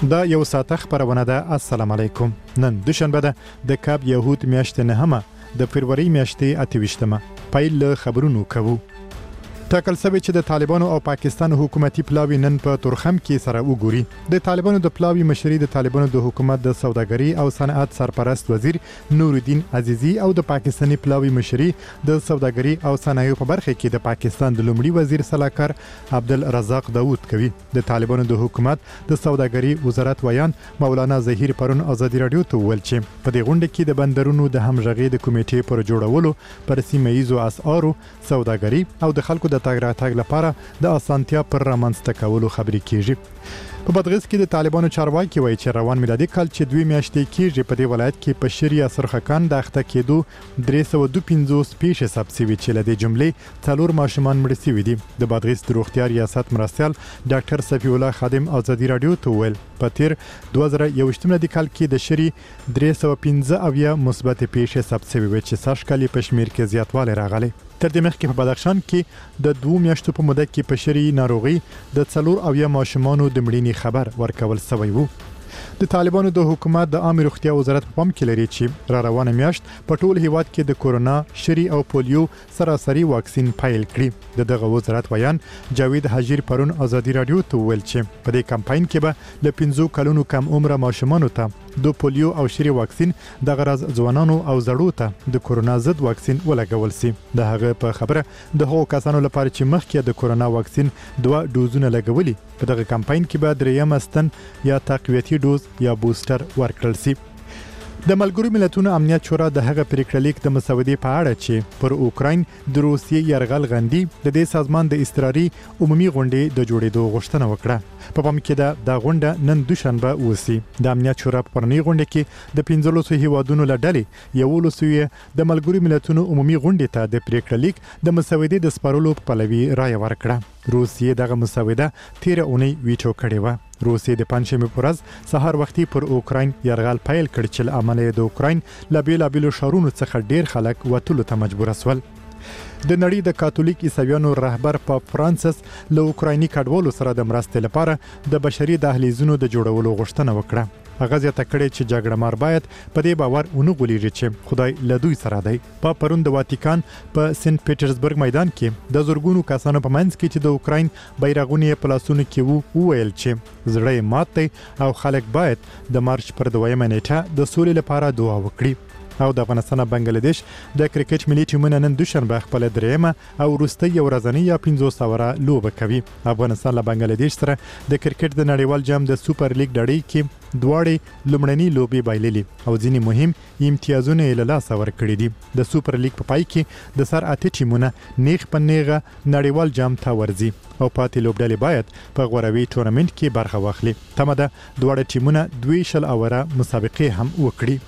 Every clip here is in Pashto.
دا یو ساعته خبرونه ده. السلام علیکم. نن دوشنبه ده د کاب یهود میاشتې نهمه د فروری میاشتې 28مه. پیل له خبرونو کوو. ټاکل شوی چې د طالبانو او پاکستان حکومتي پلاوی نن په تورخم کې سره وګوري. د طالبانو د پلاوی مشري د طالبانو د حکومت د سوداګري او صنعت سرپرست وزیر نورالدین عزیزی او د پاکستاني پلاوی مشري د سوداګري او صنایعو په برخه کې د پاکستان د لومړي وزیر سلاکار عبدالرزاق داوود کوي. د طالبانو د حکومت د سوداګري وزارت ویان مولانا ظهیر پرون ازادي رادیو ته ویل چې په دې غونډه کې د بندرونو د همغږي د کمیټې پر جوړولو پر سیمه ییزو اسعارو سوداګري او د خلکو د تاګ راتګ لپاره د اسانتیا پر رامنځته کولو خبرې کیږي. په بادغیس کې د طالبانو چارواکي وایي چې روان میلادي کال چې 2 میاشتې کېږي په دې ولایت کې په شریعه سرخکان د اخته کېدو 352 پیښې ثبت شوي چې له دې جملې 4 ماشومان مړه شوي دي. د بادغیس د روغتیا ریاست مرستیال ډاکټر صفی الله خادم ازادي رادیو ته ویل په تیر 2021 میلادي کال کې د شری 315 مثبت پیښې ثبت شوي و چې سږ کال په شمیر کې زیاتوالی راغلی. تر دې مخکې په بدخشان کې د 2 میاشتو په موده کې په شری ناروغي د 4 ماشومانو د مړینې خبر ورکول شوی وو. د طالبانو د حکومت د عامه روغتیا وزارت په پام کې لري چې را روانه میاشت په ټول هیواد کې د کورونا شری او پولیو سراسري واکسین پایل کړي. دغه وزارت ویان جاوید حجیر پرون ازادي رادیو ته ویل چې په دې کمپاین کې به له 15 کلونو کم عمره ماشومانو ته د پولیو او شری واکسین د غرض ځوانانو او زړو ته د کورونا ضد واکسین ولګول شي. د هغه په خبره د هغو کسانو لپاره چې مخکې د کورونا واکسین 2 ډوزونه لګولي په دغه کمپاین کې به دریم استن یا تقویتي ډوز یا بوستر ورکړل شي. د ملګرو ملتونو امنیت شورا د هغه پریکړه لیک د مسودې په اړه چې پر اوکراین د روسیې یرغل غندي د دې سازمان د اضطراري عمومي غونډې د جوړېدو غوښتنه وکړه. په پام کې د غونډه نن دوشنبه وسی. د امنیت شورا په پرنی غونډه کې د 15 هیوادونو لړلې یو لسوی د ملګرو ملتونو عمومي غونډې ته د پریکړه لیک د مسودې د سپارلو په پلوي رائے ورکړه. روسیې دغه مسوده 13 اونۍ ویټو کړې و. روسیې د پنځمې پر ورځ سهار وختي پر اوکراین یرغل پیل کړ چې عمله د اوکراین له بیلابیلو شهرونو څخه ډیر خلک وټولو ته مجبور شول. د نړۍ د کاتولیک عیسویانو رهبر پاپ فرانسیس له اوکرایني کډوالو سره د مرستې لپاره د بشري دهلیزونو د جوړولو غوښتنه وکړه. هغه زیاته کړې چې جګړه مار باید په دې باور ونه غولېږي چې خدای له دوی سره دی. په پرون د واتیکان په سنت پیټرزبرګ میدان کې د زورګونو کسانو په منځ کې چې د اوکراین بیرغونه په لاسونو کې وویل چې زړه مات دی او خلک باید د مارچ پر 2 نیټه د سولې لپاره دعا وکړي. او د افغانستان او بنگلاديش د کرکټ ملي ټیمونه نن دوشنبه خپل دریمه او وروستۍ ورځنۍ یا 500 اوره لوبه کوي. افغانستان له بنگلاديش سره د کرکټ د نړیوال جام د سوپر لیګ ډړۍ کې دواړې لومړنۍ لوبې بایللې او ځینې مهم امتیازونه یې له لاسه ورکړي دي. د سوپر لیګ په پای کې د سر اته ټیمونه نیغ په نیغه نړیوال جام ته ورځي او پاتې لوبډلې باید په غوروي ټورنمنت کې برخه واخلي. تمه ده دواړه ټیمونه 2 اوره مسابقې هم وکړي.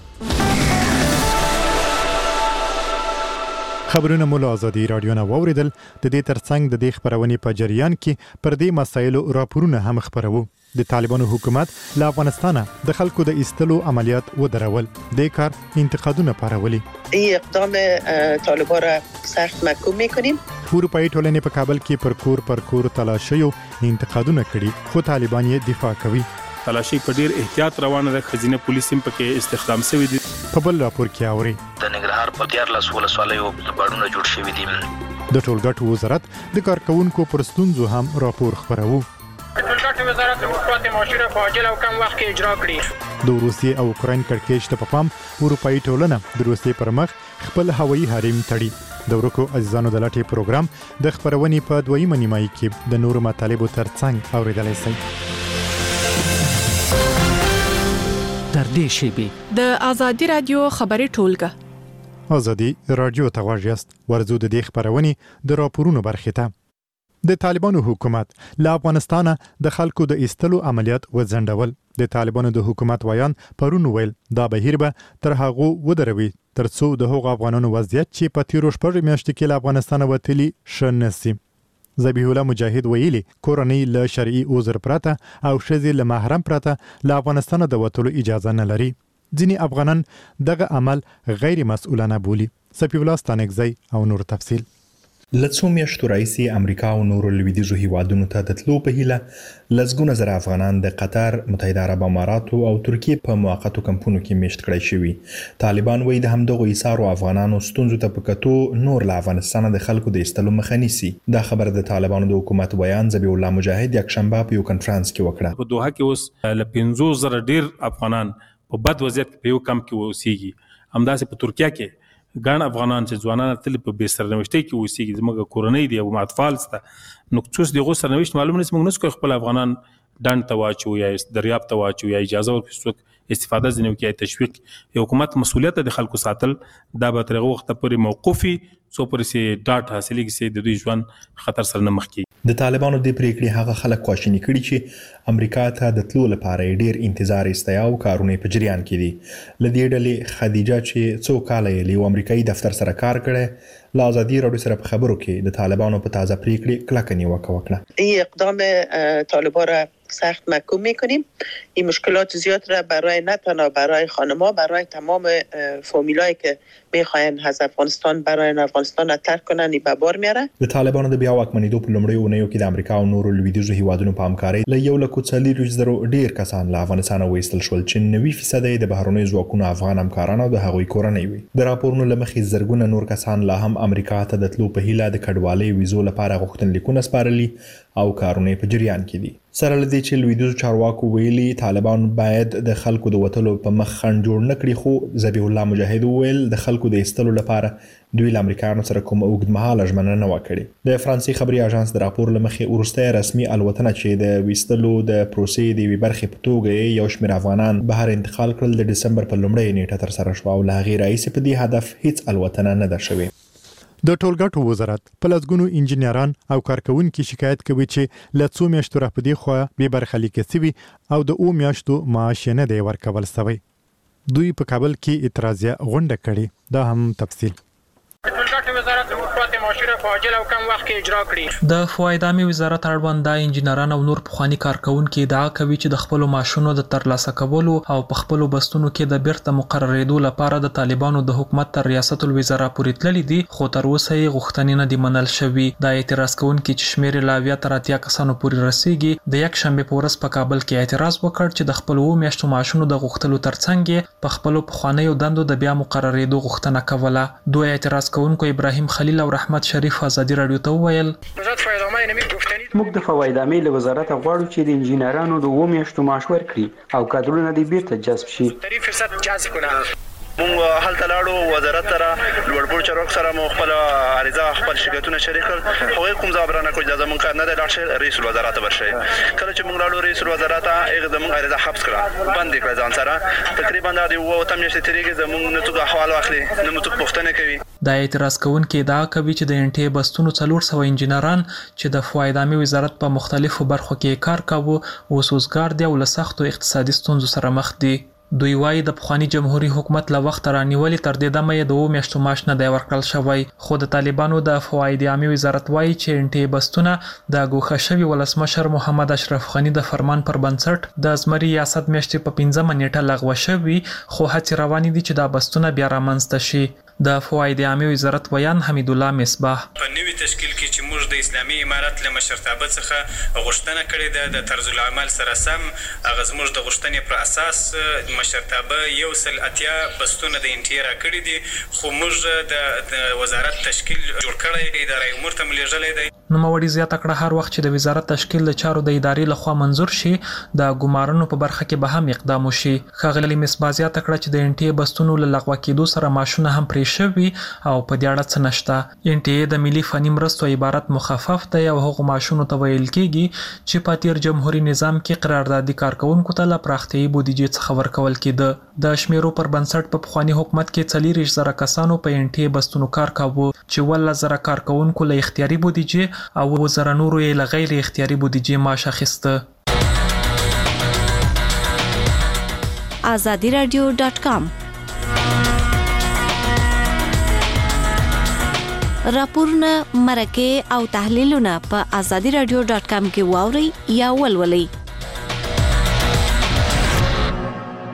خبرونه مو له ازادي رادیو نه واوریدل. د دې ترڅنګ د دې خبرونې په جریان کې پر دې مسایلو راپورونه هم خبرو. د طالبانو حکومت له افغانستان د خلکو د ایستلو عملیات ودرول. د کار انتقادونه پارولي. این اقدام طالبان را سخت محکوم میکنیم. اروپایي ټولنې په کابل کې پر کور تلاشیو انتقادونه کړي خو طالبان یې دفاع کوي. تلاشي په ډیر احتیاط روانه ده. خزینه پولیس هم پکې استخدام شوی دي. په بل راپور کې اوري د ننګرهار په 14 ولسوالیو باډونه جوړ شوي دي. د ټولګټو وزارت د کارکونکو پر ستونزو هم راپور خبرو. ټولګټو وزارت د مفاد معاشره په عاجل او کم وخت کې اجرا کړي. د روسیې او اوکراین کړکېچ ته په پام اروپایي ټولنه د روسیې پر مخ خپل هوایي حریم تړي. د ورکو عزیزانو د لټې پروګرام د خبرونې په 2 نیمایي کې د نورو مطالبو ترڅنګ اوریدلای شئ. تر دې شیبې د ازادي رادیو خبري ټولګه ازادي رادیو ته غواړئ ورزو د دې خبرونې د راپورونو برخه ته. د طالبانو حکومت له افغانستان د خلکو د ایستلو عملیات وځنډول. د طالبانو د حکومت ویان پرون ویل دا بهیر به تر هغه ودروي ترڅو د هغو افغانانو وضعیت چې په تیرو 4 میاشتو کې له افغانستان وتلي شنسي. ذبیح الله مجاهد ویلي کورنۍ له شرعي عذر پرته او شذې له محرم پرته له افغانستان د وتلو اجازه نه لري. ځینې افغانان دغه عمل غیر مسؤلانه بولي. صفی الله ستانکزی او نور تفصیل. لڅو میاشتو راهیسې امریکا او نورو لویدیځو هیوادونو ته د تلو په هیله لسګونه زره افغانان د قطر، متحده عرب اماراتو او ترکیې په موقتو کمپونو کې میشت کړی شوي. طالبان وایي د همدغو ایثارو افغانانو ستونزو ته په کتو نور له افغانستانه د خلکو د ایستلو مخه نیسي. دا خبر د طالبانو د حکومت بیان ذبیح الله مجاهد یکشنبه په یو کنفرانس کې وکړه. په دوحه کې اوس له 50,000 ډیر افغانان په بد وضعیت په یو کمپ کې اوسېږي. همداسې په ترکیه کې ګڼ افغانان چې ځوانان تل په بې سرنوشتۍ کې اوسېږي. زموږ کورنۍ دي او اطفال شته، نو څوس دغه سرنوشت معلوم نه موږ نسو خپل افغانان ډنډ ته واچو یا دریاب ته واچو یا اجازه ورکړو استفاده ځنیو کې تشویق. یو حکومت مسؤلیت د خلکو ساتل دا به تر هغه وخت پورې موقوفي څو پرې سي ډاټ حاصلېږي چې د دوی ژوند خطر سره نه مخ کیږي. د طالبانو د پریکړې هغه خلک خواشینی کړي چې امریکا ته د تلو لپاره ډیر انتظار ایستیا او کارونه په جریان کې دي. لدې ډلې خدیجه چې څو کاله یې له امریکایي دفتر سره کار کړي لا آزادی راډیو سره په خبرو کې د طالبانو په تازه پریکړې کلکه نیوکه وکړه. این اقدام طالبان را سخت محکوم میکنیم. این مشکلات زیاد را برای نه تنها برای خانم‌ها، برای تمام فامیلایی که میخواین از افغانستان برای افغانستان ترک کنن به بار میاره. د طالبانو د بیا واکمنېدو په لومړیو اونیو کې د امریکا او نورو لویدیځو هیوادونو په همکارۍ له 1,40,000 ډیر کسان له افغانستان وایستل شول چې 90% د بهرنیو ځواکونو افغان همکارانو د هغوی کورنۍ وي. د راپورونو له مخې زرګونه نور کسان لا هم امریکا ته د تلو په هیله د کډوالۍ ویزو لپاره غوښتنلیکونه سپارلي او کارونه په جریان کې دي. سره لدې چې لویدیځو چارواکو ویلي طالبان باید د خلکو د وټلو په مخ خنډ جوړ نکړي، خو ذبیح الله مجاهد ویل د خلکو د ایستلو لپاره دوی له امریکایانو سره کوم اوږدمهاله ژمنه نه وکړي. د فرانسې خبري اژانس د راپور لمخې ورسته رسمي الوتنه چې د ویستلو د پروسې د وی برخې په توګه یو شمېر افغانان بهر انتقال کړل د دسمبر په لومړۍ نیټه تر سره شو او له هغې راهیسې په دې هدف هیڅ الوتنه نه ده شوې. د ټولګټو وزارت په لسګونو انجنیران او کارکونکو شکایت کوي چې له څو میاشتو راپدې خو به برخه لیکل شوی او د 2 میاشتو معاش نه دی ورکول شوی. دوی په کابل کې اعتراضیه غونډه کړې. دا هم تفصیل. ټولګټو وزارت حکومت معاشي را په عاجل او کم وخت کې اجرا کړي. د فوایدامي وزارت اړوند د انجنیران او نور پخوانی کارکونکو ادعا کوي چې د خپل ماشونو د ترلاسه کولو او په خپل بستونو کې د بیرته مقرریدو لپاره د طالبانو د حکومت تر ریاست الوزرا پورې تللی دي، خو تر اوسه یې غوښتنې نه دي منل شوې. د اعتراض کوونکو چې شمیر لا 80 کسانو پورې رسیدي د یک شنبه په ورځ په کابل کې اعتراض وکړ چې د خپل 2 میاشتو ماشونو د غوښتلو ترڅنګ په خپل پخوانیو دندو د بیا مقرریدو غوښتنه کوله. دوی اعتراض کوونکو ابراهیم خلیل او رحمت شریف ازادي رادیو ته وویل موږ د فوایدامي له وزارت غواړو چې د انجینرانو د 2 میاشتو معاش ورکړي او کادرونه دې بیرته جذب شي. مونږ هلته لاړو وزارت سره لوړپوړ چارواکو سره مو خپل عریضه خپل شکایتونه شریک کړل. هغوی کوم ځواب رانه کړ چې زموږ کار نه دی لاړ شئ رئیس الوزرا ته ورشئ. کله چې مونږ لاړو رئیس الوزرا ته هغه زموږ عریضه حبس کړه، بند یې کړه ځان سره. تقریبا دا د 2 میاشتې تېرېږي زموږ نه څوک احوال واخلي نه مو څوک پوښتنه کوي. دا اعتراض کوونکي ادعا کوي چې د انټي بستونو 400 انجنیران چې د فوایدامي وزارت په مختلفو برخو کې کار کاوه اوس وزګار دي او له سختو اقتصادي ستونزو سره مخ دي. دوی وايي د پخوانی جمهوریت حکومت له وخت رانیولې تر دې دمه د 2 میاشتو معاش نه دی ورکړل شوی، خو د طالبانو د فواید عامه وزارت وايي چې انټي بستونه د ګوښه شوی ولسمشر محمد اشرف غنی د فرمان پر بنسټ د زمري ریاست میاشتې په 15 نیټه لغوه شوی، خو هڅې روانې دي چې دا بستونه بیا رامنځته شي. د فواید عامه وزارت ویان حمید الله مصباح په نوې تشکیل کې چې موږ د اسلامي امارت له مشرتابه څخه غوښتنه کړې ده د طرز العمل سره سم هغه زموږ د غوښتنې پر اساس مشرتابه 180 بستونه د انټیرا کړې دي، خو موږ د وزارت تشکیل جوړ کړی ادارې امور ته ملېږلې دی. نوموړي زیاته کړه هر وخت چې د وزارت تشکیل د چارو د ادارې لخوا منظور شي د ګمارنو په برخه کې به هم اقدام وشي. ښاغلي مصباح زیاته کړه چې د انټي بستونو له لغوه کېدو سره معاشونه هم پرې شوي او په دې اړه څه نشته. انټي د ملي فني مرستو عبارت مخفف دی او هغو معاشونو ته ویل کېږي چې په تیر جمهوریت نظام کې قراردادي کارکونکو ته له پراختیايي بودیجې څخه ورکول کېده. د شمیرو پر بنسټ په پخوانی حکومت کې 40,000 کسانو په انټي بستونو کار کاوه چې 10,000 کارکونکو له اختیاري بودیجې او 1000 نورو یې له غیر اختیاري بودیجې معاش اخیسته. azadiradio.com راپورونه، مرکې او تحلیلونه په azadiradio.com کې واورئ یا ولولئ.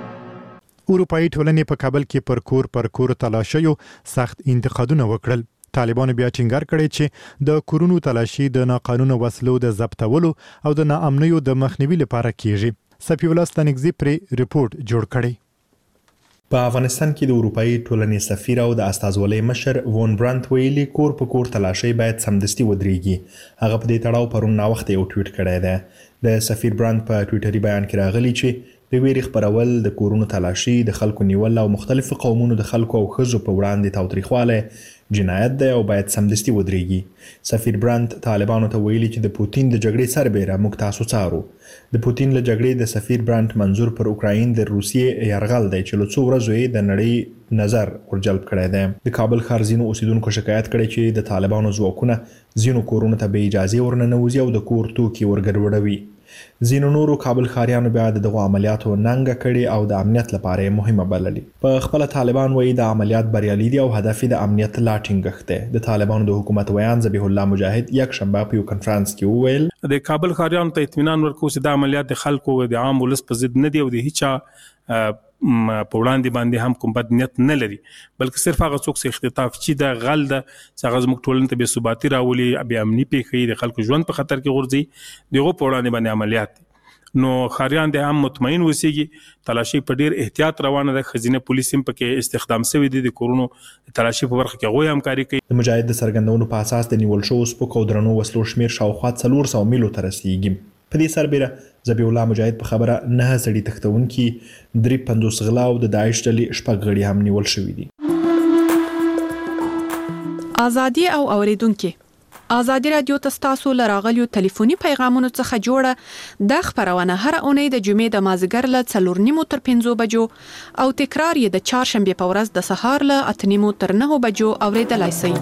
اروپאי ټولنې په کابل کې پر کور تلاشیو سخت انتقادونه وکړل. طالبانو بیا ټینګار کړی چې د کورونو تلاشي د ناقانونه وسلو د ضبطولو او د ناامنیو د مخنیوي لپاره کیږي. صفی الله ستانکزی پر ریپورت جوړ کړی. په افغانستان کې د اروپאי ټولنې سفیر او د استازولۍ مشر وون برانت ویلي کور په کور تلاشي باید سمدستي ودرېږي. هغه په دې تړاو پرون ناوخته یو ټویټ کړی دی. د سفیر برانت په ټویټري بیان کې راغلی چې د ویرې خپرول، د کورونو تلاشي، د خلکو نیول او مختلفو قومونو د خلکو او ښځو په وړاندې تاوتریخوالی جنایت دی او باید سمدستي ودرېږي. سفیر برانت طالبانو ته ویلي چې د پوتین د جګړې سربیره موږ تاسو څارو. د پوتین له جګړې د سفیر برانت منظور پر اوکراین د روسیې یرغل دی چې له څو ورځو یې د نړۍ نظر ورجلب کړی دی. د کابل ښار ځینو اوسیدونکو شکایت کړی چې د طالبانو ځواکونه ځینو کورونو ته بې اجازې ورننوځي او د کور توکي ورګډوډوي. ځینو نورو کابل ښاریانو بیا د دغو عملیاتو ننګه کړې او د امنیت لپاره یې مهمه بللې. په خپله طالبان وایي د عملیات بریالي دي او هدف یې د امنیت لا ټینګښت دی. د طالبانو د حکومت ویان ذبیح الله مجاهد یکشنبه په یو کنفرانس کې وویل د کابل ښاریانو ته اطمینان ورکوي چې د عملیات د خلکو د عام ولس په ضد نه دی او د هیڅ په وړاندې باندې هم کوم بد نیت نه لري، بلکې صرف هغه څوک چې اختطاف چې د غل د څنګه زموږ ټولنې ته بې ثباتي راولي، بې امني پیښوي، د خلکو ژوند په خطر کې غورځي، دغه په وړاندې باندې عملیات دي. نو خاریان د هم مطمئن وسیږي. تلاشي په ډیر احتیاط روانه ده. خزینه پولیس هم پکې استخدام شوی دي. د کورونو تلاشي په برخه کې غوي همکاري کوي. د مجاهد د سرګندونو په اساس د نیول شو سپکو درنو وسلو شمیر شاوخوا 400 میلو ته رسیدي. په دې سربېره ذبیح الله مجاهد په خبره 9 سړي تختونکي 53 غلا او د داعش ډلې شپږ غړي هم نیول شوي دي. ازادي او اوریدونکو ازادي رادیو تاسو لراغلیو ټلیفوني پیغامونو څخه جوړه د خبرونه هر اونۍ د جمعې د مازیګر له 4:30 تر 5 بجو او تکرار یې د چهارشنبه په ورځ د سهار له 8:30 تر 9 بجو اوریدلای شئ.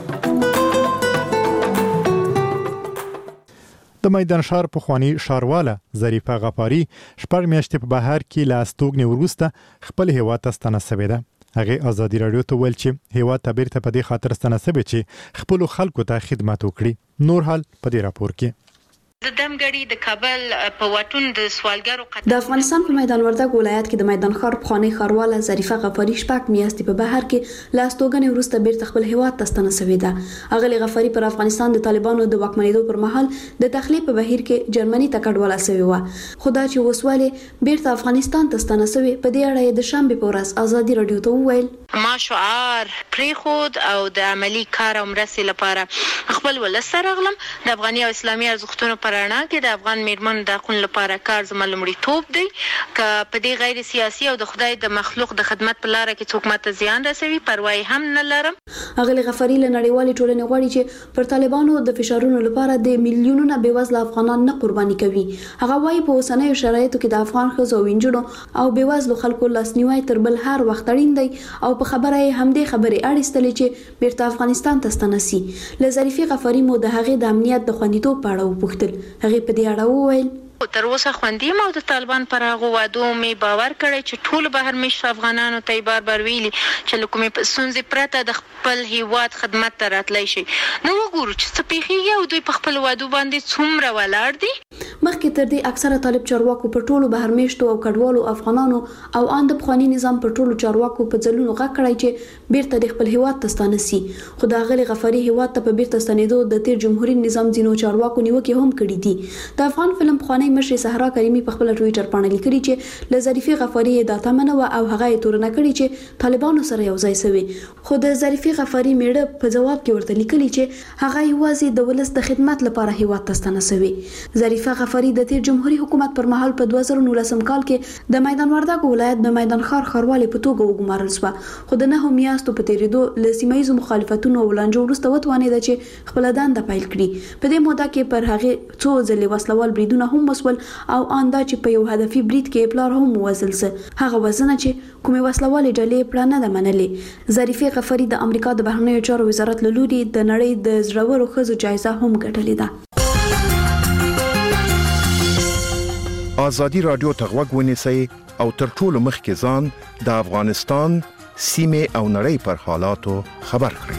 د میدان شهر په خواني شارواله ظریفه غفاری شپږ میاشتې په بهر کې له استوګنې وروسته خپل هیواد ته ستنه شوې ده. هغه ازادي رادیو ته ویل چې هیواد ته بیرته په دې خاطر ستنه شوې چې خپل خلکو ته خدمت وکړي. نور حال په دې راپور کې د دمګړی د کابل په وټون د سوالګرو د افغانستان په میدان وردګ ولایت کې د میدان ښار په خواني خارواله ظریفه غفاری شپږ میاشتې په بهر کې له استوګنې وروسته بیرته خپل هیواد ته ستنه شوې ده. اغلی غفاری پر افغانستان د طالبانو د واکمنېدو پر مهال د تخلیه په بهیر کې جرمني ته کډواله شوې و. خدا چې وسواله بیرته افغانستان ته ستنه شوې په دې اړه د شنبه په ورځ ازادي رادیو ته وویل ما شعار پریخود او د عملی کار او مرستې لپاره خپل ولسره غلم. د افغاني او اسلامي ارزښتونو پرانا کې د افغان میرمن د خپل لپاره کار زموږ لمړی توپ دی. ک په دې غیر سیاسي او د خدای د مخلوق د خدمت په لار کې څوک ماته زیان رسوي پروا هم نه لرم. اغلی غفاری له نړیوالې ټولنې غواړي چې پر طالبانو د فشارونو لپاره د میلیونونو بېوزله افغانان نه قرباني کوي. هغه وايي په اوسنیو شرایطو کې د افغان ښځو او نجونو او بېوزلو خلکو لاسنیوي تر بل هر وخت اړین دی او په خبره یې همدې خبرې اړیستلې چې بیرته افغانستان ته ستنه شي. له ظریفه غفاری مو د هغې د امنیت د خوندیتوب په اړه وپوښتل. هغې په دې اړه وویل تر اوسه خوندې ما د طالبان پر هغه وادو می باور کړی چې ټول بهر مشت افغانانو ته بار ویلي چې لکه په سنځ پرته د خپل هیواد خدمت ته راتلی شي. نو وګورو چې څه پیښیږي او دوی په خپل وادو باندې څومره ولاړ دي. مخکې تر دې اکثره طالب چارواکو په ټولو بهر مشتو او کډوالو افغانانو او ان د پخوانی نظام په ټولو چارواکو په ځلونو غږ کړی چې بیرته د خپل هیواد ته ستانه شي. خو د غلي غفاری هیواد ته په بیرته ستنېدو د تیر جمهوریت نظام ځینو چارواکو نیوکې هم کړې دي. د افغان فلم پخوانی مشر صحرا کریمی په خپل ټویټر باندې لیکلي چې ل ظریفه غفاری د تمنه او هغه تورنه کړی چې طالبانو سره یو ځای شوی. خو د ظریفه غفاری میړه په جواب کې ورته لیکلي چې هغه یوازې د ولس د خدمت لپاره هیواد ته ستنه شوی. ظریفه غفاری د تیر جمهوریت حکومت پر مهال په 2019 کال کې د میدان وردګ ولایت د میدان ښار خاروالي په توګه وګمارل شو. خو د 9 میاشتو په تیریدو ل سیمایي مخالفتونو ولانجو وروسته وتوانید چې خپل دنده پیل کړي. په دې موده کې پر هغه څو ځلې وسلوال بریدونه هم مسول او اندا چې په یو هدفي برید کې پلار هم وزل سه. هغه وزنه چې کومه وسلوالې ډلې پلان نه منلې. ظریفه غفاری د امریکا د بهرنیو چارو وزارت له لوري د نړۍ د زړورو ښځو جایزه هم ګټلې ده. ازادي رادیو ته غوږ ونیسئ او تر ټولو مخکې ځان د افغانستان سیمه او نړۍ پر حالاتو خبر کړئ.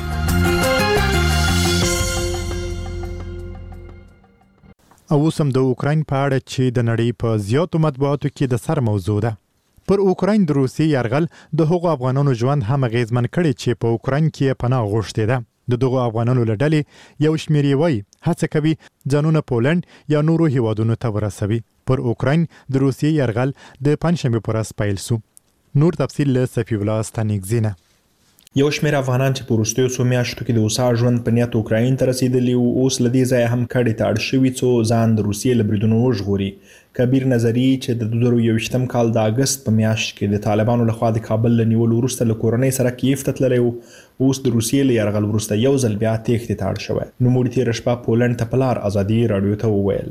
او اوسم د اوکراین په اړه چې د نړۍ په زیاتو مطبوعاتو کې د سر موضوع ده. پر اوکراین د روسي یرغل د هغو افغانانو ژوند هم اغیزمن کړي چې په اوکراین کې پناه غوښتي ده. د دغو افغانانو له ډلې یو شمېر یې وایي هڅه کوي ځانونه پولنډ یا نورو هیوادونو ته ورسوي. پر اوکراین د روسیې یرغل د پنجشنبې په ورځ پیل سو. نور تفصیل له صفی الله ستانکزینه. یو شمېر افغانان چې په وروستیو څو میاشتو کې د اوسا ژوند په نیت اوکراین ته رسیدلي وو اوس له دې ځایه هم کډې ته اړ شوي څو ځان د روسیې له بریدونو وژغوري. کبیر نظري چې د 2021م کال د اګست په میاشت کې د طالبانو لخوا د کابل له نیولو وروسته له کورنۍ سره کیف ته تللی و، اوس د روسیې له یرغل وروسته یو ځل بیا تېښتې ته اړ شوی. نوموړي تېره شپه پولنډ ته په لار ازادي راډیو ته وویل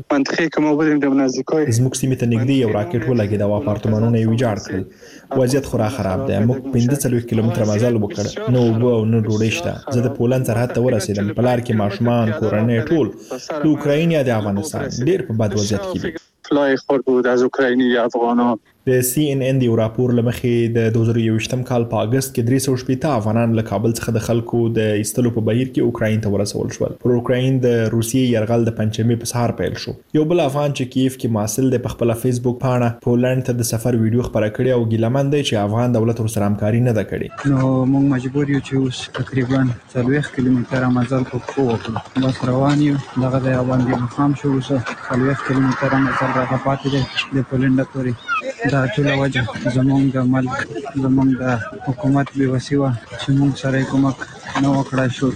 زموږ سیمې ته نږدې یو راکټ ولګېد او اپارتمانونه یې ویجاړ کړل. وضعیت خورا خراب دی. موږ 45 کیلومتره مزل وکړ، نه اوبه او نه ډوډۍ شته. زه د پولنډ سرحد ته ورسېدم. په لار کې ماشومان، کورنۍ ټول د اوکراین یا د افغانستان ډېر په بد وضعیت کې دي. فلای خورد بود از اوکراینی افغانان. د CNN د راپور لمخې د 2021م کال په اگست کې 380 افغانان له کابل څخه د خلکو د ایستلو په بهیر کې اوکراین ته ورسول شول. پر اوکراین د روسیې یرغل د پنجشنبې په سهار پیل شو. یو بل افغان چې کیف کې محصل دی په خپل فیسبوک پاڼه پولنډ ته د سفر ویډیو خبره کړې او ګیلمن دی چې افغان دولت ورسره همکاري نه ده کړې. نو موږ مجبور یو چې اوس تقریبا 40 کیلومتره مزل په پښو وکړو. بس روان یو دغه د باندې مخام شو. اوس 40 کیلومتره مزل راغلی پاتې دی د پولنډ پورې. دا ټول وجه زمونږ د ملک زمونږ د حکومت بې وسي وه چې موږ سره کومک نه وکړای شو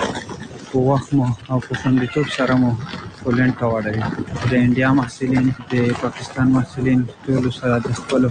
چې په وخت مو او په خوندیتوب سره مو پولنډ ته واړوي. د انډیا محصلین، د پاکستان محصلین ټولو سره د خپلو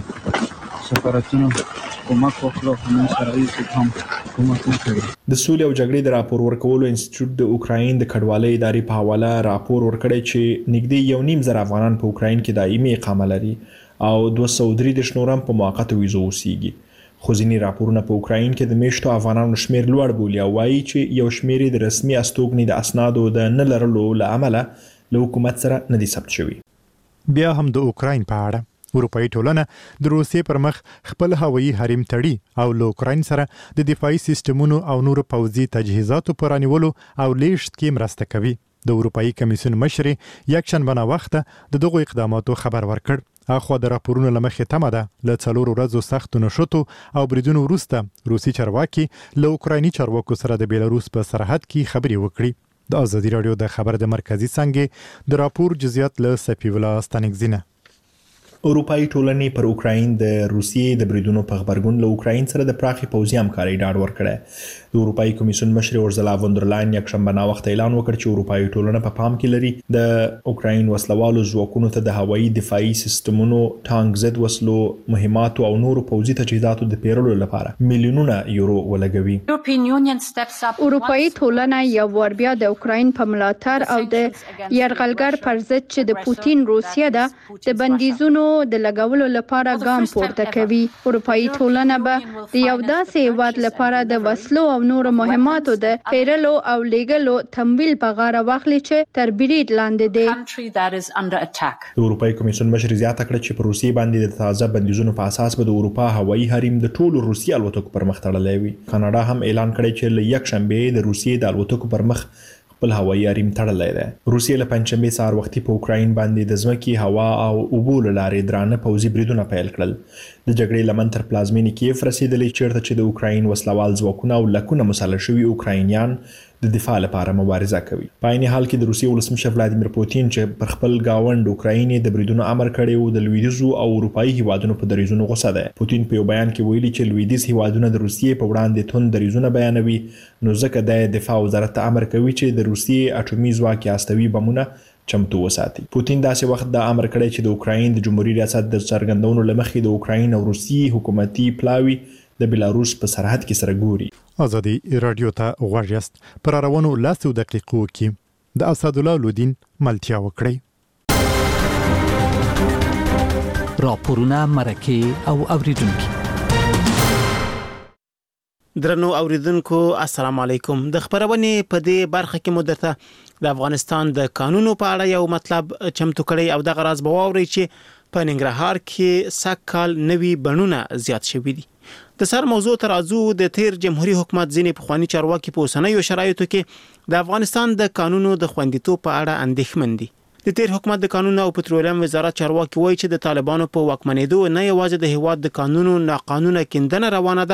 سفارتونو کومک وکړو، موږ سره هیڅ هم کومک نه کوي. د سولې او جګړې د راپور ورکولو انسټیټیوټ د اوکراین د کډوالۍ ادارې په حواله راپور ورکړی چې نږدې 1.5 افغانان په اوکراین کې دایمي اقامه لري او 233 نورم په موقته ویزو اوسېږي. خو ځینې راپورونه په اوکراین کې د میشتو افغانانو شمېر لوړ بولي او وایي چې یو شمېر د رسمي استوګنې د اسنادو د نه لرلو له امله له حکومت سره نه دي ثبت شوي. بیا هم د اوکراین په اړه اروپایي ټولنه د روسیې پر مخ خپل هوایي حریم تړي او له اوکراین سره د دفاعي سیستمونو او نورو پوځي تجهیزاتو پر رانیولو او لیږد کې مرسته کوي. د اروپایي کمیسیون مشر یکشنبه ناوخته د دغو اقداماتو خبر ورکړ. اخو د راپورونو لمخې تمه ده له 4 ورځو سخت نشوتو او بریدونو وروسته روسي چارواکي له اوکرایني چارواکو سره د بیلاروس په سرحد کې خبري وکړي. د ازادي راډیو د خبر د مرکزی څنګه د راپور جزئیات له صفی الله ستانکزینه. اروپایي ټولنې پر اوکراین د روسیې د بریدونو په خبرګون له اوکراین سره د پراخي پوځي همکارۍ ډاډ ورکړی. د اروپایي کمیسیون مشر اورزلا وندرلاین یکشنبه ناوخته اعلان وکړ چې اروپایي ټولنه په پام کې لري د اوکراین وسلوالو ځواکونو ته د هوایي دفاعي سیستمونو، ټانک ضد وسلو، مهماتو او نورو پوځي تجهیزاتو د پیرلو لپاره میلیونونه یورو ولګوي. اروپایي ټولنه یو ور بیا د اوکراین په ملاتړ او د یرغلګر پر ضد چې د پوتین روسیه ده د بندیزونو د لګولو لپاره ګام پورته کوي. اروپایي ټولنه به د یو داسې هیواد لپاره د وسلو او نورو مهماتو د پیرلو او لیږلو تمویل په غاړه واخلي چې تر برید لاندې دی. د اروپایي کمیسیون مشر زیاته کړه چې په روسیې باندې د تازه بندیزونو په اساس به د اروپا هوایي حریم د ټولو روسي الوتکو پر مخ تړلی وي. کاناډا هم اعلان کړی چې له یکشنبې د روسیې د الوتکو پر مخ خپل هوایي حریم تړلی دی. روسیې له پنجشنبې سهار وختي په اوکراین باندې د ځمکې، هوا او اوبو له لارې درانه پوځي بریدونه پیل کړل. د جګړې لمن تر پلازمینې کیف رسیدلی چیرته چې د اوکراین وسلوال ځواکونه او لکونه مسلح شوي اوکراینیان د دفاع لپاره مبارزه کوي. په عین حال کې د روسیې ولسمشر ولادیمیر پوتین چې پر خپل گاوند اوکراین د بریدونو امر کړی و د لویدیځو او اروپایي هیوادونو په دریځونو غوسه ده. پوتین په یو بیان کې ویلي چې لویدیځ هیوادونه د روسیې په وړاندې توند دریځونه بیانوي، نو ځکه د دفاع وزارت امر کوي چې د روسیې اټومي ځواک یا استوي بمونه چمتو وساتي. پوتین داسې وخت دا امر کړی چې د اوکراین د جمهوریت ریاست د څرګندونو لمخې د اوکراین او روسیې حکومتي پلاوي د بیلاروس په سرحد کې سره ګوري. ازادي رادیو ته غوږ یاست. پر روانو 10 دقیقو کې د اسد الله لودین ملتیا وکړي. راپورونه مرکه او اوریدونکو. درنو اوریدونکو السلام علیکم. د خبرونې په دې برخه کې مدته د افغانستان د قانونو په اړه یو مطلب چمتو کړی او د غراض بواوري چې په ننګرهار کې سکهال نوي بڼونه زیات شوي دي. د سر موضوع ترازو د تیر جمهوریت حکومت ځینې پخوانی چارواکي په اوسنیو شرایطو کې د افغانستان د قانونو د خوندیتوب په اړه اندېښمن دي. د تیر حکومت د قانون او پټرولیم وزارت چارواکي وایي چې د طالبانو په واکمنېدو نه یوازې د هیواد د قانونو ناقانونه کیندنه روانه ده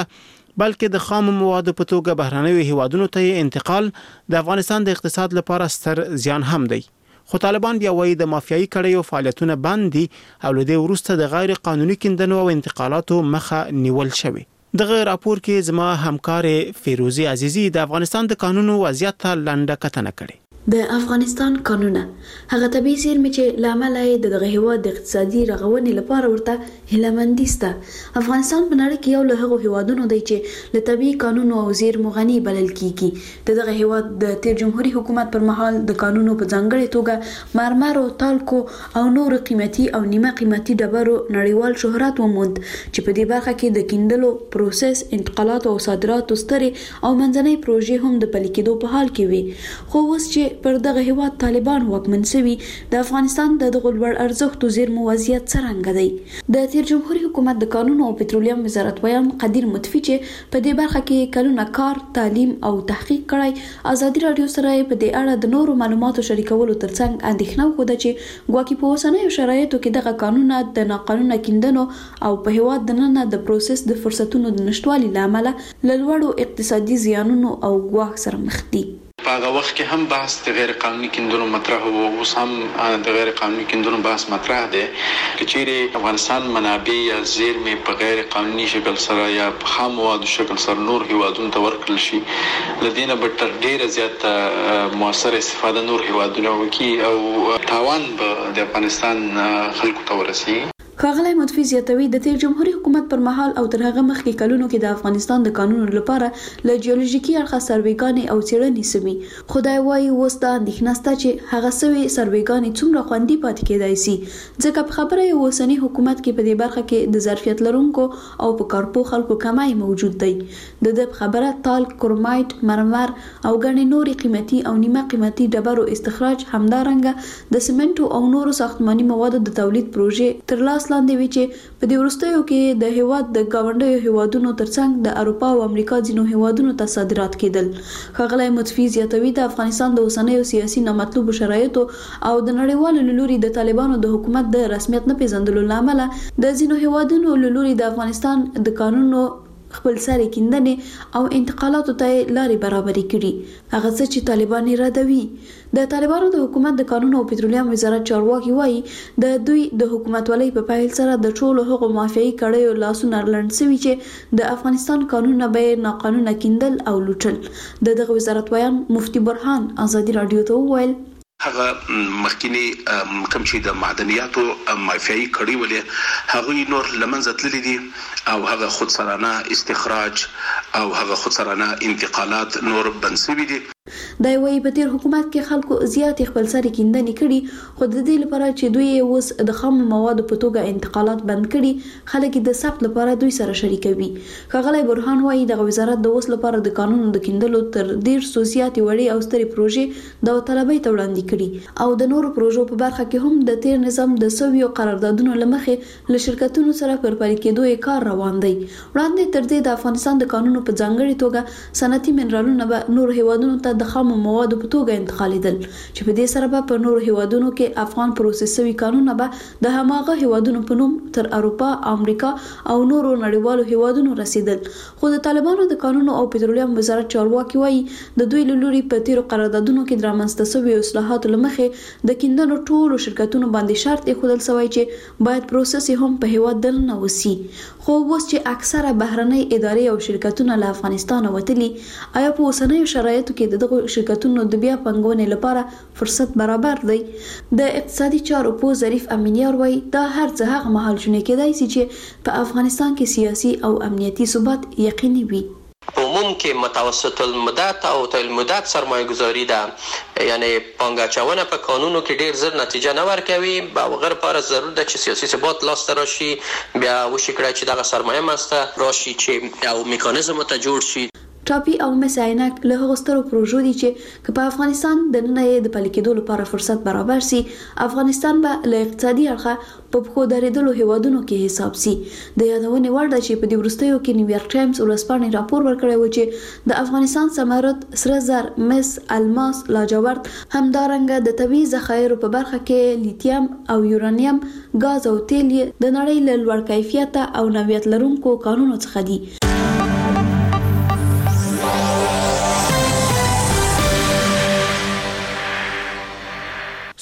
بلکې د خام موادو په توګه بهرنیو هیوادونو ته انتقال د افغانستان د اقتصاد لپاره ستر زیان هم دی. خو طالبان بیا وایي د مافیایي کړیو فعالیتونه بند دي او له دې وروسته د غیر قانوني کیندنو او انتقالاتو مخه نیول شوی. دغه راپور کې زما همکار فیروزی عزیزی د افغانستان د قانونو وضعیت ته لنډه کتنه کړې. د افغانستان قانونه هغه طبيعي زیرمې چې لامل یې دغه هیواد د اقتصادي رغونې لپاره ورته هیلمندي سته. افغانستان په نړۍ کې یو له هغو هیوادونو دی چې له طبيعي قانونو او زیرمو غني بلل کیږي. دغه هیواد د تیر جمهوریت حکومت پر مهال د قانونو په ځانګړي توګه مرمر او تالکو او نور قیمتي او نیمه قیمتي ډبرو نړیوال شهرت وموند چې په دې برخه کې د کیندلو پروسس، انتقالات او صادراتو سترې او منځنۍ پروژې هم د پلي کېدو په حال کې وي. خو اوس چې پر دغه هیواد طالبان واکمن شوي، د افغانستان د دغه لوړ ارزښتو زیرمو وضعیت څرنګه دی؟ د تیر جمهوریت حکومت د قانون او پټرولیم وزارت ویان قدیر مطفی چې په دې برخه کې کلونه کار، تعلیم او تحقیق کړی، ازادي رادیو سره په دې اړه د نورو معلوماتو شریکولو ترڅنګ اندېښنه وکړه چې ګواکې په اوسنیو شرایطو کې دغه قانون د ناقانونه کیندنو او په هیواد دننه د پروسس د فرصتونو د نشټوالي لامل له لوړو اقتصادي زیانونو او ګواښ سره مخ دي. په هغه وخت کې هم بحث د غیر قانوني کیندنو مطرح وو، اوس هم د غیر قانوني کیندنو بحث مطرح دی. کچېرې افغانستان منابع یا زیرمې په غیر قانوني شکل سره یا په خام موادو شکل سره نور هیوادونو ته ورکړل شي، لدینه به تر ډیره زیات موثر استفاده نور هیوادونه وکړي او تاوان به د افغانستان خلکو ته ورسي. ښاغلی مطفی زیاتوي د تیر جمهوریت حکومت پر مهال او تر هغه مخکې کلونو کې د افغانستان د قانونو لپاره له جیولوژیکي اړخه سروېګانې او څېړنې سوي. خدای وایي اوس دا اندېښنه شته چې هغه سوي سروېګانې څومره خوندي پاتې کېدای شي، ځکه په خبره یې اوسني حکومت کې په دې برخه کې د ظرفیت لرونکو او په کارپو خلکو کمای موجود دی. د دې خبره تالک، کرومایټ، مرمر او ګڼې نورې قیمتي او نیمه قیمتي ډبرو استخراج، همدارنګه د سیمنټو او نورو ساختماني موادو د تولید پروژې تر لاس لاندې وي چې په دې وروستیو کې د هیواد د ګاونډیو هیوادونو ترڅنګ د اروپا او امریکا ځینو هیوادونو ته صادرات کېدل. ښاغلی مطفی زیاتوي د افغانستان د اوسنیو سیاسي نامطلوبو شرایطو او د نړیوالو له لوري د طالبانو د حکومت د رسمیت نه پیژندلو له امله د ځینو هیوادونو له لوري د افغانستان د قانونو خپل سره کیندنې او انتقالاتو ته لارې برابرې کړي، هغه څه چې طالبان ردوي. د طالبانو د حکومت د قانون او پټرولیم وزارت چارواکي وایي د دوی د حکومتولۍ په پیل سره د ټولو هغو مافیایي کړیو لاسونه لړند شوي چې د افغانستان قانونونه به ناقانونه کیندل او لوټل. دغه وزارت ویان مفتي برهان ازادي رادیو ته وویل هغه مخکینی کوم چې د معدنیاتو مافیایي کړي ولې هغه نور لمنځه تللي دي او هغه خود سرانه استخراج او هغه خود سرانه انتقالات نور بنسوي دي. دا وایي په تیر حکومت کې خلکو زیات خپل سره کیندنې کړي، خو د دې لپاره چې دوی اوس د خام موادو په توګه انتقالات بند کړي، خلک د ثبت لپاره دوی سره شریکوي. ښاغلی برهان وایي دغه وزارت د اوس لپاره د قانونو د کیندلو تر 150 زیاتې وړې او سترې پروژې داوطلبۍ ته وړاندې کړي او د نورو پروژو په برخه کې هم د تیر نظام د سویو قراردادونو لمخې له شرکتونو سره پر پلي کېدو یې کار روان دی. وړاندې تر دې د افغانستان د قانونو په ځانګړي توګه صنعتي منرالونه به نور هیوادونو ته د خام موادو په توګه انتقالیدل، چې په دې سره به په نور هیوادونو کې افغان پروسس شوي قانونونه به د هماغه هیوادونو په نوم تر اروپا، امریکا او نورو نړیوالو هیوادونو رسیدل. خو د طالبانو د قانون او پټرولیم وزارت چارواکي وایي د دوی له لوري په تیرو قراردادونو کې د رامنځته شوي اصلاحاتو له مخې د کیندنو ټولو شرکتونو باندې شرط ایښودل شوی چې باید پروسس هم په هیواد دننه وسي. خو اوس چې اکثره بهرنۍ ادارې او شرکتونه له افغانستان وتلي، آیا په اوسنیو شرایطو کې دغه شرکتونو د بیا پنګونې لپاره فرصت برابر دی؟ د اقتصادي چارو په ظریف امینیار وایي دا هر څه هغه مهال شونې کېدای شي چې په افغانستان کې سیاسي او امنیتي ثبات یقیني وي. په عموم کې متوسط المدت او طویل المدت سرمایه گذاری ده، یعنی پانګه اچونه په قانونو کې ډیر زر نتیجه نه ورکوي. به غیر لپاره ضرور ده چې سیاسي ثبات لاسته راشي، بیا وشي کړی چې دغه سرمایه مسته راشي چې یو میکانیزم ته جوړ شي. ټاپي او مس عینک له هغو سترو پروژو دي چې په افغانستان د نن د پلي کېدو لپاره فرصت برابر سي، افغانستان به له اقتصادي اړخه په پخو درېدلو هیوادونو کې حساب سي. د یادونې وړ ده چې په دې وروستیو کې نیویارک ټایمز ورځپاڼې راپور ورکړی و چې د افغانستان ثمرات سره زر، مس، الماس، لاجورد، همدارنګه د طبیعي ذخایرو په برخه کې لیتیم او یورانیم، ګاز او تیل د نړۍ له لوړ کیفیت او نوعیت لرونکو کانونو څخه دي.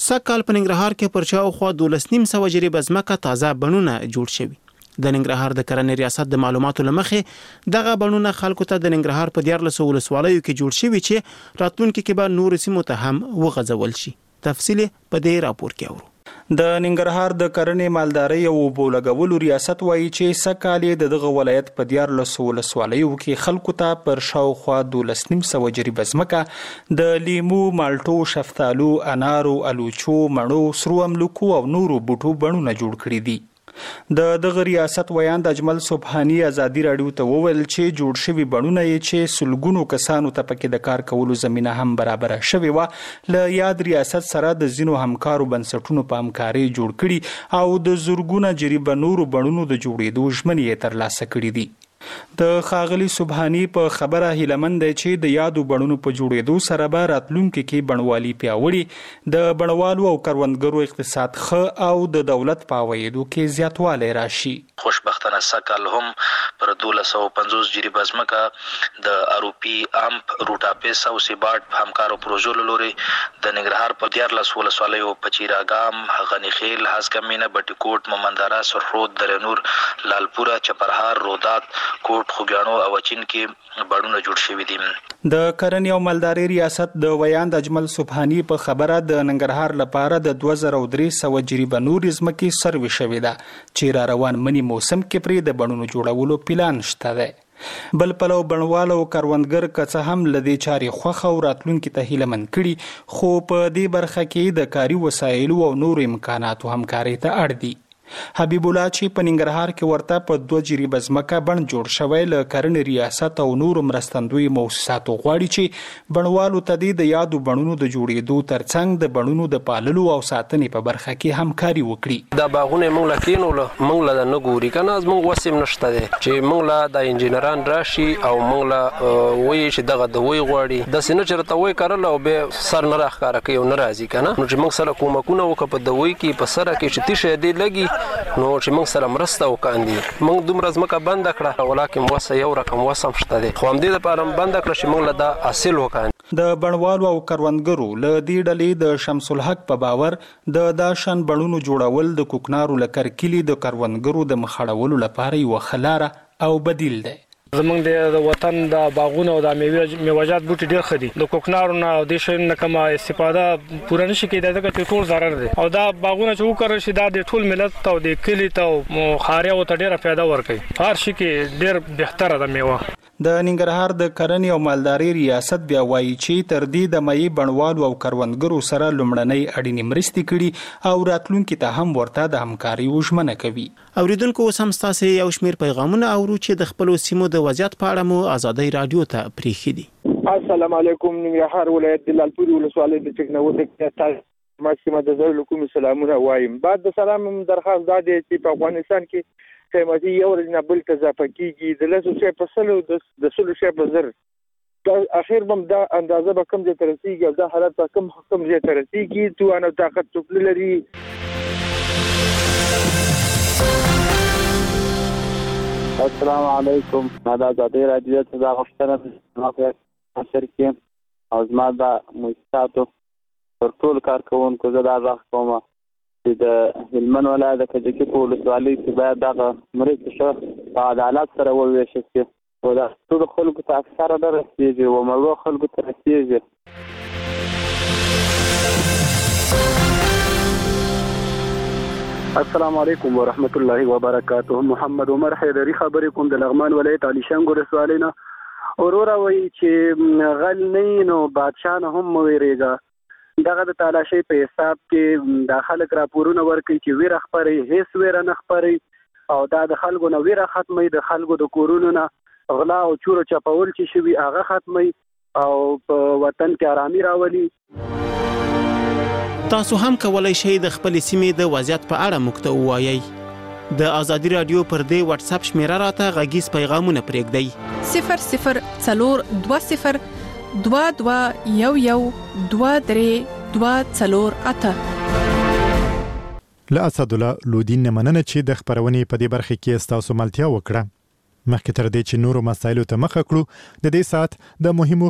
سږ کال په ننګرهار کې پر شاوخوا 12.5 جریبه ځمکه تازه بڼونه جوړ شوي. د ننګرهار د کرنې ریاست د معلوماتو له مخې دغه بڼونه خلکو ته د ننګرهار په 14 ولسوالیو کې جوړ شوي چې راتلونکي کې به نور سیمو ته هم وغځول شي. تفصیل په دې راپور کې اورو. د ننګرهار د کرنې مالدارۍ او اوبو لګولو ریاست وایي چې سږ کال د دغه ولایت په 14 ولسوالیو کې خلکو ته پر شاوخوا 12.5 جریبه ځمکه د لیمو، مالټو، شفتالو، انارو، الوچو، مڼو، سرو املوکو او نورو بوټو بڼونه جوړ کړي دي. د دغه ریاست ویاند اجمل سبحانی ازادي راډیو ته وویل چې جوړ شوي بڼونه یې چې سلګونو کسانو ته پکې د کار کولو زمينه هم برابر شوې و له یاد ریاست سره د ځینو همکارو بنسټونو په همکاري جوړ کړي او د زورګونه جریبه نورو بڼونو د جوړېدو ژمنې ترلاسه کړې دي. د خاغلی سبحانی په خبره هیلمند دی چې د یادو بڼونو په جوړېدو سره به راتلونکي کې بڼوالي پیاوړي، د بڼوالو او کروندګرو اقتصاد ښه او د دولت په عوایدو کې زیاتوالی راشي. خوشبختانه سږ هم پر 1250 جریبه ځمکه د اروپی امپ، روټاپیس او سیباټ په همکارو پروژو له لوري د ننګرهار په 14 ولسوالیو په چیراګام، غنیخیل، هسکمینه، بټیکوټ، مومندره، سرخرود، درنور، لالپوره، چپرهار، رودات، کوټ، خوګیاڼو او اچین کې بڼونه جوړ شوي دي. د کرنې او مالدارۍ ریاست د ویاند اجمل سبحانی په خبره د ننګرهار لپاره د 2300 جریبه نورې ځمکې سروې شوې ده چې را روان منی موسم کې پرې د بڼونو جوړولو پلان شته دی. بل پلو بڼوال او کروندګر که څه هم له دې چارې خوښه او راتلونکي ته هیلهمند کړي، خو په دې برخه کې د کاري وسایلو او نورو امکاناتو همکارۍ ته اړ دي. حبیب الله چې په ننګرهار کې ورته په 2 جریبه ځمکه بڼ جوړ شوی له کرنې ریاست او نورو مرستندوی موسساتو غواړي چې بڼوالو ته د یادو بڼونو د جوړېدو ترڅنګ د بڼونو د پاللو او ساتنې په برخه کې همکاري وکړي. دا باغونه موږ لا کینول، موږ لا نه ګوري کنه، موږ وسیم نشته دي چې موږ لا د انجینران راشي او موږ لا وایي چې دغه د وی غواړي د سینه چرته وای کارل او به سر نه راخاره کوي او ناراضي کنه، نو چې موږ سره کومکونه وکړو په دوی کې په سره کې چې تیشه دی لګي نو چې موږ سره مرسته وکاندي. موږ دومره ځمکه بند کړه ولکه وسه یو رقم وسم شته دي، خو هم دې لپاره بند کړه چې موږ له دا حاصل وکاندي. د بڼوالو او کروندګرو له دې ډلې د شمس الحق په باور د داشن بڼونو جوړول د کوکنارو لکر کلی د کروندګرو د مخړولو لپاره یو خلاره او بدیل دی. زمونږ د وطن د باغونو او د میوه‌جات بوټي ډېر ښه دي، د کوکنارو نه او د شین نه کومه استفاده پوره نشي کېدای ځکه چې ټول ضرر دي او دا باغونه چې وکړل شي دا د ټول ملت ته او د کلی ته او خاریو ته ډېره فایده ورکوي. هر شي کې ډېر بهتره ده میوه. د ننګرهار د کرنې او مالدارۍ ریاست بیا وایي چې تر دې د مې بڼوالو او کروندګرو سره لومړنۍ اړینې مرستې کړي او راتلونکي ته هم ورته د همکاري ژمنه کوي. اوریدونکو اوس هم ستاسو یو شمېر پیغامونه اورو چې د خپلو سیمو د وضعیت په اړه مو ازادۍ رادیو ته پریښي دي. السلام علیکم. ننګرهار ولایت د لالپورې ولسوالۍ د ټکنالوژي کې ماشومه د زړه کوم سلامونه وایم. بعد د سلام درخواست دا دی چې په افغانستان کې قیمتي یو ورځ بل ته اضافه کیږي د لاسو شی په سلو د سلو شی په زر اخیر بم دا اندازه به کم ځای ته رسیږي او دا حالت به کم ځای ته رسیږي توان او طاقت څوک لري. السلام علیکم. دا ازادي راډیو ته دا غوښتنه ما اثر کې او زما دا مستاتو پر ټول کارکونکو زه دا راغ کوم چې د هلمند ولایت د کجکي په ولسوالۍ کې باید دغه مرستې ښه په عدالت سره وویشل شي او دا ټولو خلکو ته اکثره نه رسېږي او مړو خلکو ته رسېږي. السلام علیکم ورحمت الله وبرکاته. محمد عمر حیدری خبرې کوم د لغمان ولایت علي شنګ ولسوالۍ نه. وروره وایي چې غل نه نو بادشاه نه هم مه ویرېږه. دغه د تالاشۍ په حساب کې د خلک راپورونه ورکوي چې ویره خپري، هیڅ ویره نه خپري او دا د خلکو نه ویره ختمي، د خلکو د کورونو نه غلا او چور چپاول چې شوي هغه ختمي او په وطن کې آرامي راولي. تاسو هم کولای شئ د خپل سیمې د وضعیت په اړه موږ ته ووایئ. د ازادي رادیو پر دې واتس اپ شمیره راته غږیز پیغامونه پرېږدئ 0020 2211 23 له اسد الله لودین نه مننه چې د خبرونې په دې برخه کې ستاسو ملتیا وکړه. مخکې تر دې چې نورو مسایلو ته مخه کړو د دې سات د مهمو